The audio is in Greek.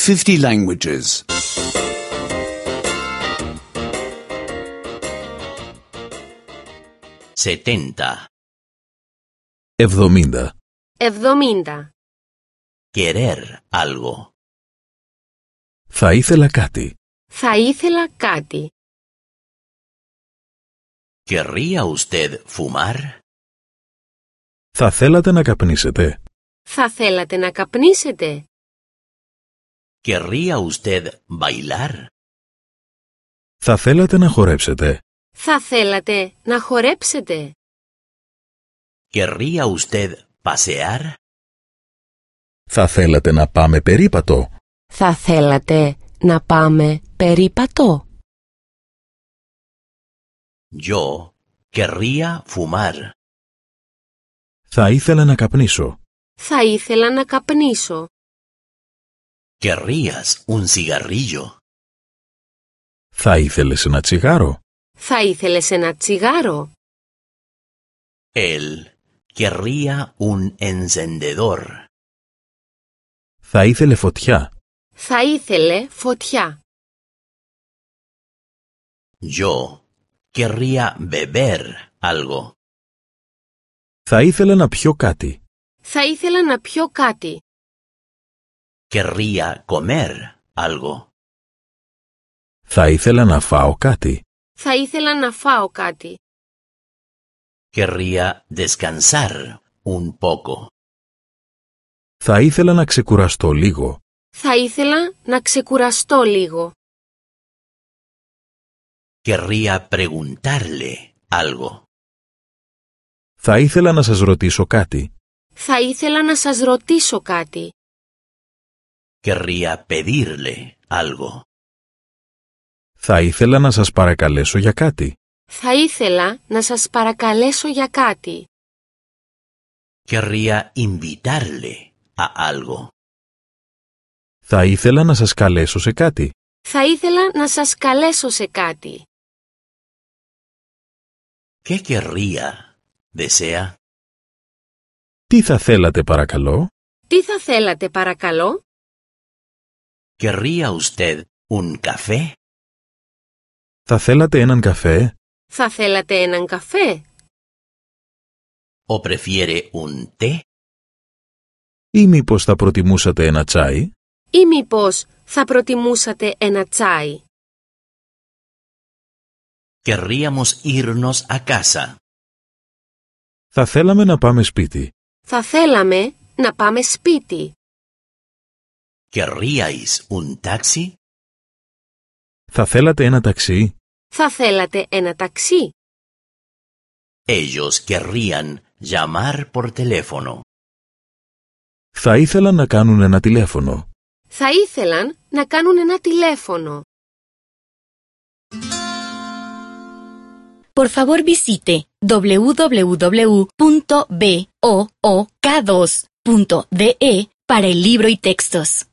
50 languages. 70. 70. 70. Querer algo. Θα ήθελα κάτι. Θα ήθελα κάτι. ¿Querría usted fumar? Θα θέλατε να καπνίσετε. Θα θέλατε να καπνίσετε. ¿Querría usted bailar? Θα θέλατε να χορέψετε. Θα θέλατε να χορέψετε. ¿Querría usted pasear? Θα θέλατε να πάμε περίπατο. Θα θέλατε να πάμε περίπατο. Yo querría fumar. Θα ήθελα να καπνίσω. Θα ήθελα να καπνίσω. ¿Querrías un cigarrillo? Θα ήθελες ένα τσιγάρο. Θα ήθελες ένα τσιγάρο. Él querría un encendedor. Θα ήθελε φωτιά. Θα ήθελε φωτιά. Yo querría beber algo. Θα ήθελα να πιω κάτι. Θα ήθελα να πιω κάτι. Querría comer algo. Θα ήθελα να φάω κάτι. Θα ήθελα να φάω κάτι. Querría descansar un poco. Θα ήθελα να ξεκουραστώ λίγο. Θα ήθελα να ξεκουραστώ λίγο. Querría preguntarle algo. Θα ήθελα να σας ρωτήσω κάτι. Θα ήθελα να σας ρωτήσω κάτι. Querría pedirle algo. Θα ήθελα να σας παρακαλέσω για κάτι. Θα ήθελα να σας παρακαλέσω για κάτι. Querría invitarle a algo. Θα ήθελα να σας καλέσω σε κάτι. Θα ήθελα να σας καλέσω σε κάτι. ¿Qué querría? ¿Desea? Τι θα θέλατε παρακαλώ? Τι θα θέλατε παρακαλώ? ¿Querría usted un café? Θα θέλατε έναν καφέ? Θα θέλατε έναν καφέ? ¿O prefiere un té? Ή μήπως θα προτιμούσατε ένα τσάι? Ή μήπως θα προτιμούσατε ένα τσάι? Querríamos irnos a casa. Θα θέλαμε να πάμε σπίτι. Θα θέλαμε να πάμε σπίτι. ¿Querríais un taxi? Θα θέλατε ένα ταξί? Θα θέλατε ένα ταξί? Ellos querrían llamar por teléfono. Θα ήθελαν να κάνουν ένα τηλέφωνο. Θα ήθελαν να κάνουν ένα τηλέφωνο. Por favor visite www.book2.de para el libro y textos.